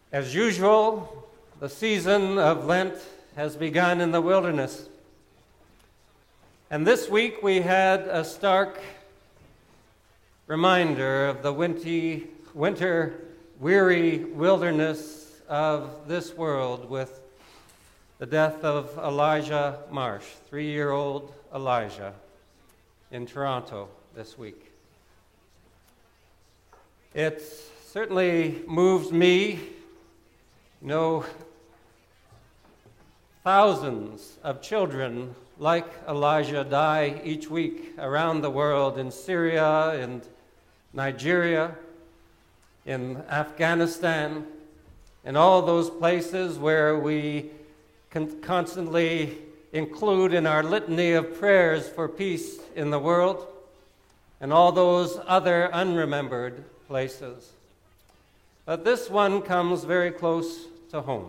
As usual, the season of Lent has begun in the wilderness. And this week we had a stark reminder of the winter-weary wilderness of this world with the death of Elijah Marsh, 3-year-old Elijah, in Toronto this week. It certainly moves me. Thousands of children like Elijah die each week around the world, in Syria, in Nigeria, in Afghanistan, and all those places where we constantly include in our litany of prayers for peace in the world, and all those other unremembered places. But this one comes very close to home.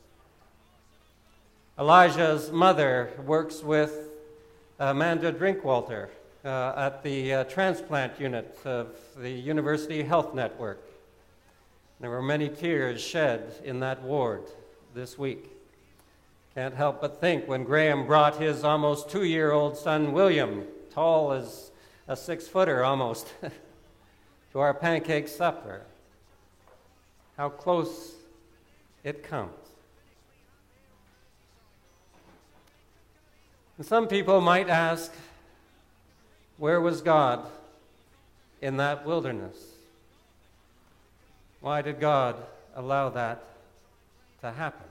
Elijah's mother works with Amanda Drinkwalter at the transplant unit of the University Health Network. There were many tears shed in that ward this week. Can't help but think when Graham brought his almost 2-year-old son, William, tall as a 6-footer almost, to our pancake supper, how close it comes. And some people might ask, where was God in that wilderness? Why did God allow that to happen?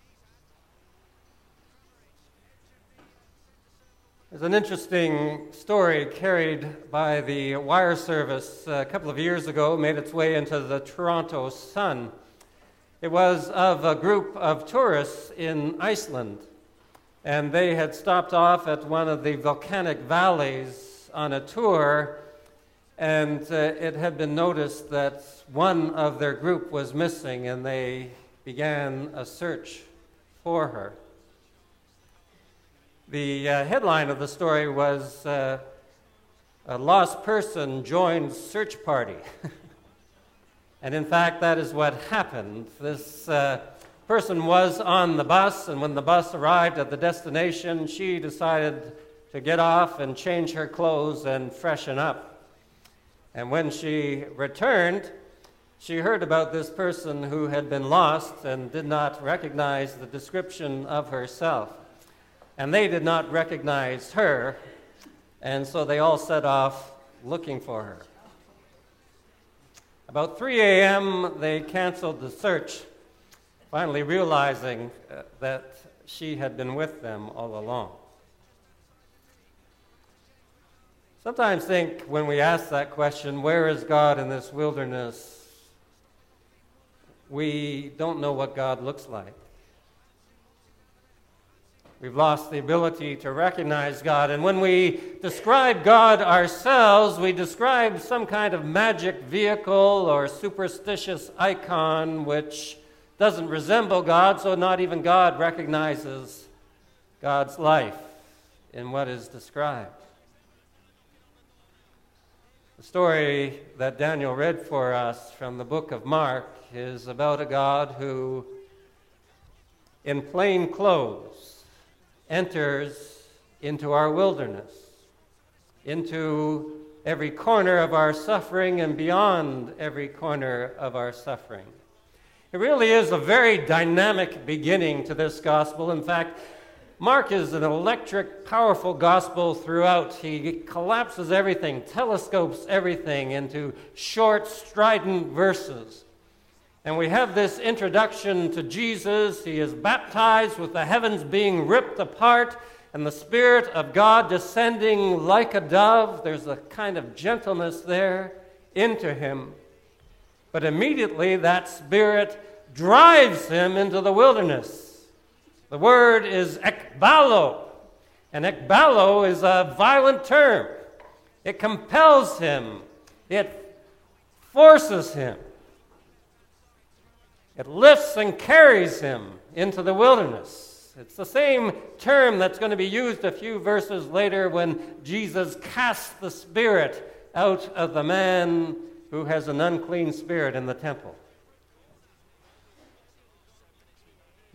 There's an interesting story carried by the wire service a couple of years ago, made its way into the Toronto Sun. It was of a group of tourists in Iceland, and they had stopped off at one of the volcanic valleys on a tour, and it had been noticed that one of their group was missing, and they began a search for her. The headline of the story was, "A lost person joins search party." And in fact, that is what happened. This person was on the bus, and when the bus arrived at the destination, she decided to get off and change her clothes and freshen up. And when she returned, she heard about this person who had been lost and did not recognize the description of herself. And they did not recognize her, and so they all set off looking for her. About 3 a.m., they canceled the search, finally realizing that she had been with them all along. Sometimes think when we ask that question, where is God in this wilderness? We don't know what God looks like. We've lost the ability to recognize God. And when we describe God ourselves, we describe some kind of magic vehicle or superstitious icon which doesn't resemble God, so not even God recognizes God's life in what is described. The story that Daniel read for us from the book of Mark is about a God who, in plain clothes, enters into our wilderness, into every corner of our suffering and beyond every corner of our suffering. It really is a very dynamic beginning to this gospel. In fact, Mark is an electric, powerful gospel throughout. He collapses everything, telescopes everything into short, strident verses. And we have this introduction to Jesus. He is baptized with the heavens being ripped apart and the Spirit of God descending like a dove. There's a kind of gentleness there into him. But immediately that Spirit drives him into the wilderness. The word is ekbalo. And ekbalo is a violent term. It compels him. It forces him. It lifts and carries him into the wilderness. It's the same term that's going to be used a few verses later when Jesus casts the spirit out of the man who has an unclean spirit in the temple.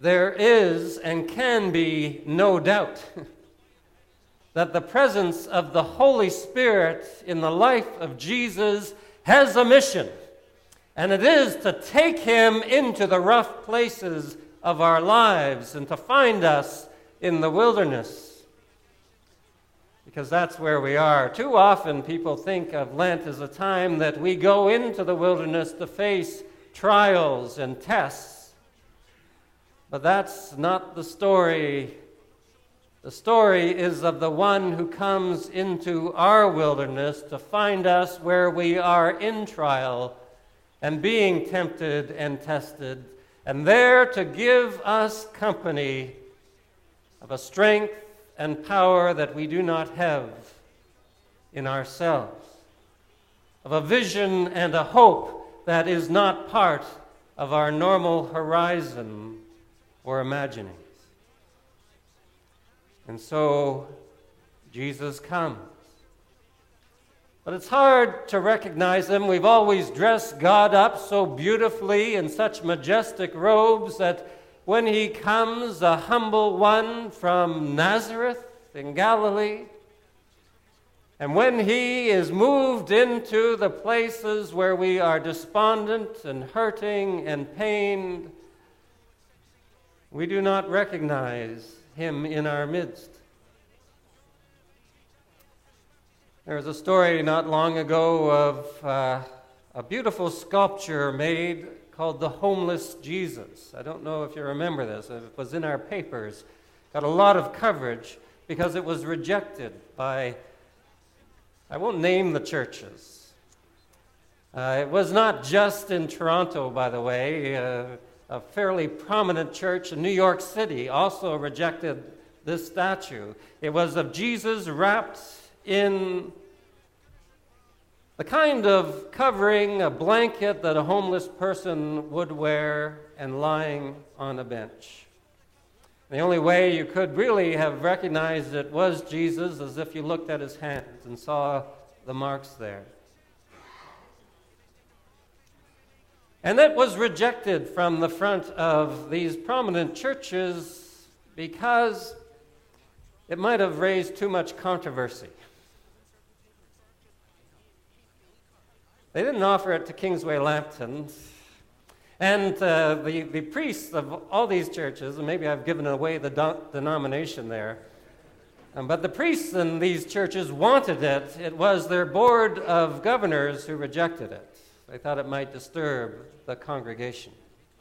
there is and can be no doubt that the presence of the Holy Spirit in the life of Jesus has a mission, and it is to take him into the rough places of our lives and to find us in the wilderness, because that's where we are. Too often people think of Lent as a time that we go into the wilderness to face trials and tests. But that's not the story. The story is of the one who comes into our wilderness to find us where we are in trial and being tempted and tested, and there to give us company of a strength and power that we do not have in ourselves, of a vision and a hope that is not part of our normal horizon or imaginings. And so Jesus comes. But it's hard to recognize him. We've always dressed God up so beautifully in such majestic robes that when he comes, a humble one from Nazareth in Galilee, and when he is moved into the places where we are despondent and hurting and pained, we do not recognize him in our midst. There was a story not long ago of a beautiful sculpture made called The Homeless Jesus. I don't know if you remember this. It was in our papers. Got a lot of coverage because it was rejected by, I won't name the churches. It was not just in Toronto, by the way. A fairly prominent church in New York City also rejected this statue. It was of Jesus wrapped in the kind of covering, a blanket that a homeless person would wear, and lying on a bench. The only way you could really have recognized it was Jesus is if you looked at his hands and saw the marks there. And that was rejected from the front of these prominent churches because it might have raised too much controversy. They didn't offer it to Kingsway Lambton. And the priests of all these churches, and maybe I've given away the denomination there, but the priests in these churches wanted it. It was their board of governors who rejected it. They thought it might disturb the congregation.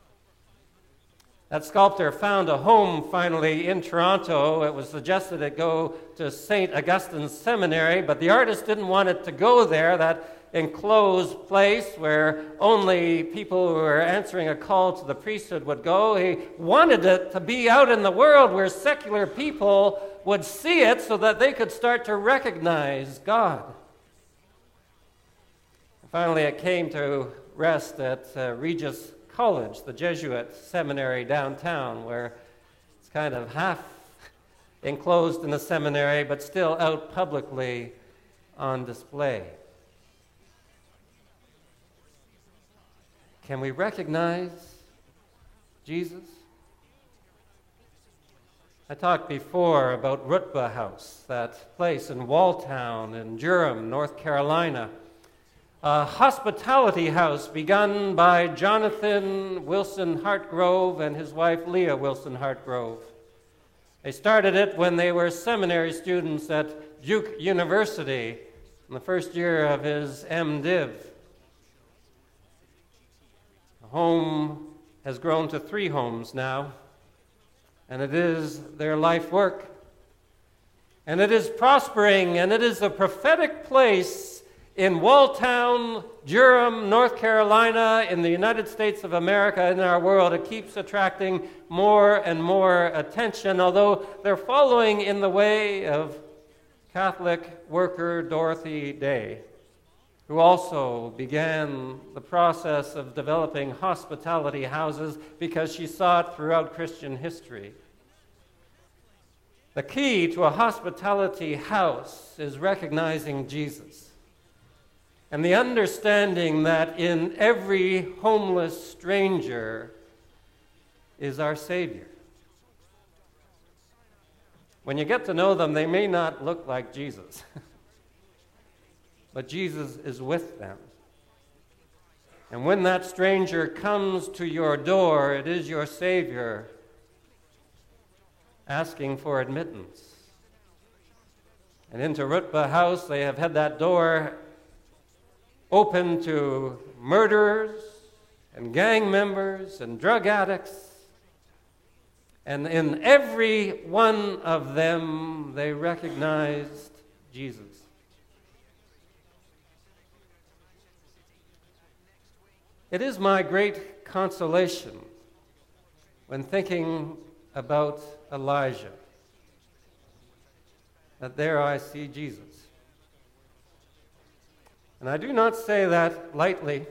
That sculptor found a home finally in Toronto. It was suggested it go to St. Augustine's Seminary, but the artist didn't want it to go there, that enclosed place where only people who were answering a call to the priesthood would go. He wanted it to be out in the world where secular people would see it so that they could start to recognize God. Finally, it came to rest at Regis College, the Jesuit seminary downtown, where it's kind of half enclosed in the seminary, but still out publicly on display. Can we recognize Jesus? I talked before about Rutba House, that place in Walltown in Durham, North Carolina. A hospitality house begun by Jonathan Wilson Hartgrove and his wife Leah Wilson Hartgrove. They started it when they were seminary students at Duke University in the first year of his MDiv. The home has grown to 3 homes now, and it is their life work. And it is prospering, and it is a prophetic place in Walltown, Durham, North Carolina, in the United States of America, in our world. It keeps attracting more and more attention, although they're following in the way of Catholic worker Dorothy Day, who also began the process of developing hospitality houses because she saw it throughout Christian history. The key to a hospitality house is recognizing Jesus and the understanding that in every homeless stranger is our Savior. When you get to know them, they may not look like Jesus, but Jesus is with them. And when that stranger comes to your door, it is your Savior asking for admittance. And into Rutba House, they have had that door open to murderers and gang members and drug addicts. And in every one of them, they recognized Jesus. It is my great consolation when thinking about Elijah that there I see Jesus. And I do not say that lightly.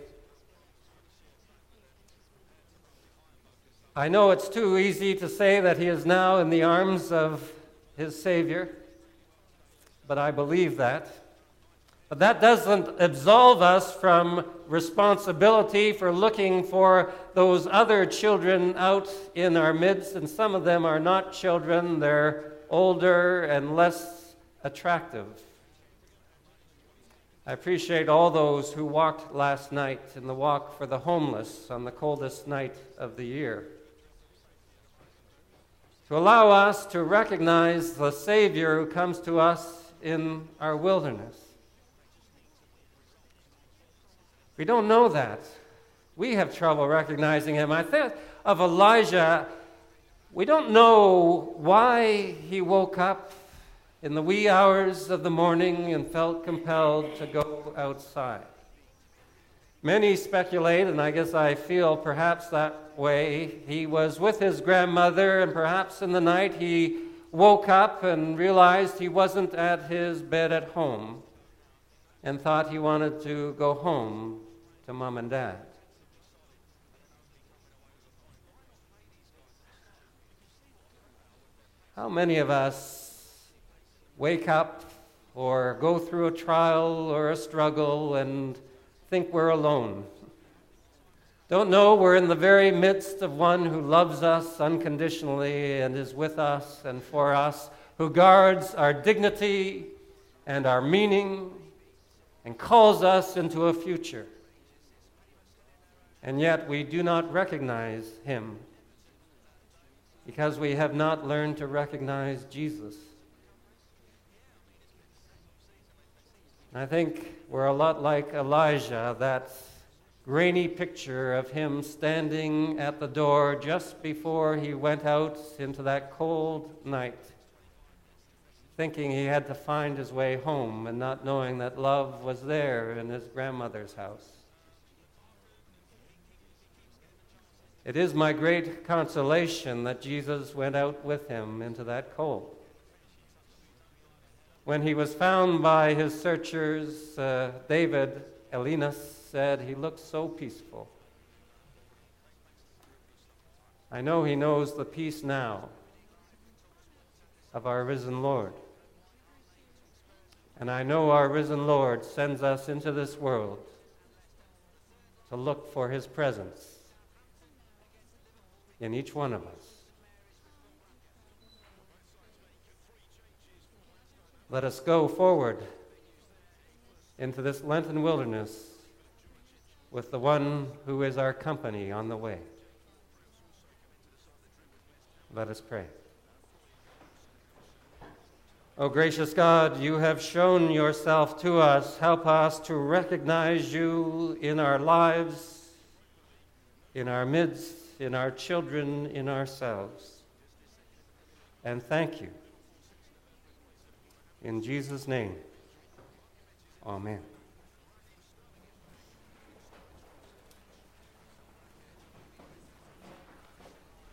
I know it's too easy to say that he is now in the arms of his Savior, but I believe that. But that doesn't absolve us from responsibility for looking for those other children out in our midst, and some of them are not children, they're older and less attractive. I appreciate all those who walked last night in the walk for the homeless on the coldest night of the year, to allow us to recognize the Savior who comes to us in our wilderness. We don't know that. We have trouble recognizing him. I think of Elijah, we don't know why he woke up in the wee hours of the morning and felt compelled to go outside. Many speculate, and I guess I feel perhaps that way, he was with his grandmother, and perhaps in the night he woke up and realized he wasn't at his bed at home and thought he wanted to go home to Mom and Dad. How many of us wake up or go through a trial or a struggle and think we're alone? Don't know we're in the very midst of one who loves us unconditionally and is with us and for us, who guards our dignity and our meaning and calls us into a future. And yet we do not recognize him because we have not learned to recognize Jesus. I think we're a lot like Elijah, that grainy picture of him standing at the door just before he went out into that cold night, thinking he had to find his way home and not knowing that love was there in his grandmother's house. It is my great consolation that Jesus went out with him into that cold. When he was found by his searchers, David Elinas said he looked so peaceful. I know he knows the peace now of our risen Lord. And I know our risen Lord sends us into this world to look for his presence in each one of us. Let us go forward into this Lenten wilderness with the one who is our company on the way. Let us pray. O gracious God, you have shown yourself to us. Help us to recognize you in our lives, in our midst, in our children, in ourselves. And thank you. In Jesus' name, amen.